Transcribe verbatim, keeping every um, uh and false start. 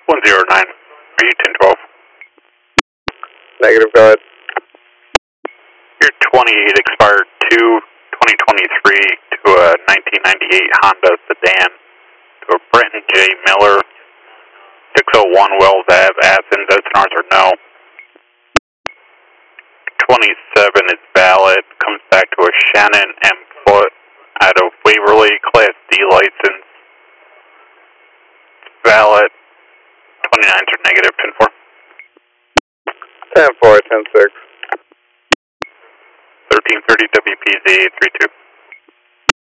one zero nine, are you ten twelve? Negative, go ahead. Your twenty-eight expired two twenty twenty-three to a nineteen ninety-eight Honda sedan to a Brenton J. Miller, six oh one Wells Ave, Athens. S N Rs are no. twenty-seven is valid, comes back to a Shannon M. Foot out of Waverly, Class D license. It's valid. twenty-nines are negative, ten four. ten four, ten six. thirteen thirty W P Z eight three two.